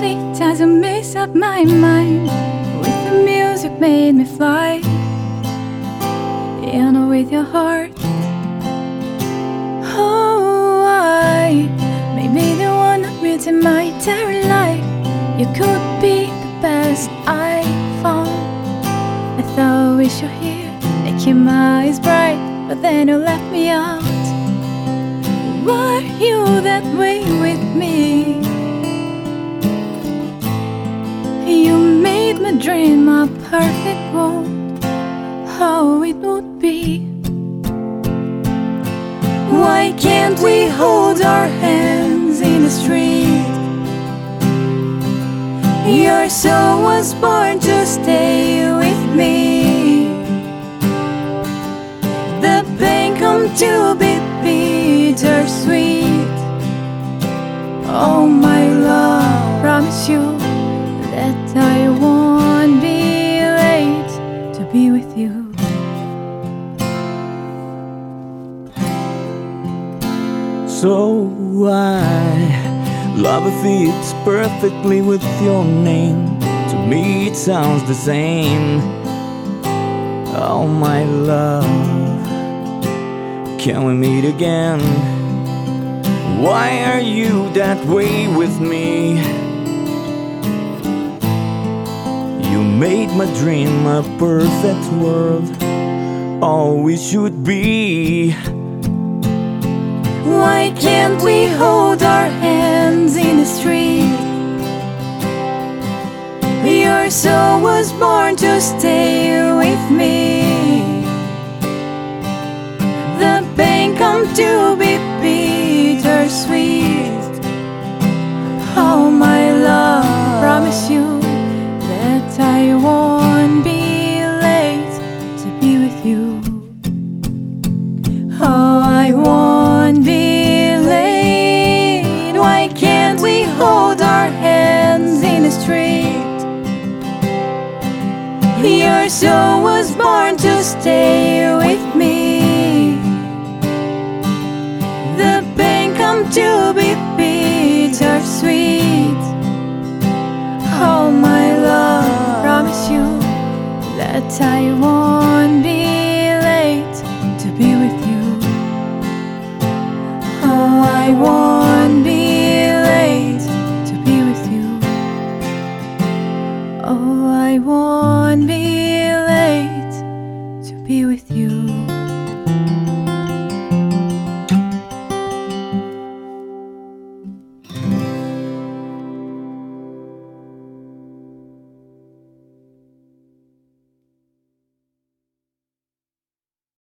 many times I mix up my mind with the music made me fly, and with your heart. Oh, I may be the one that built in my entire life. You could be the best I found. I thought I wish you're here, making my eyes bright, but then you left me out. Were you that way with me? You made my dream a perfect world, how it would be. Why can't we hold our hands in the street? Your soul was born to stay with me. The pain come to be bittersweet. Oh my love, promise you that I won't be late to be with you. So love fits perfectly with your name. To me it sounds the same. Oh my love, can we meet again? Why are you that way with me? You made my dream a perfect world, all we should be. Why can't we hold our hands in the street? Your soul was born to stay with me. The pain come to be bittersweet. Oh my love, promise you that I won't be late to be with you. Oh, I won't be late. Why can't we hold our hands in the street? Your soul was born to stay with me. The pain come to be bittersweet. Oh my love, promise you that I won't be late to be with you. Oh, I won't be late to be with you. Oh, I won't be late to be with you.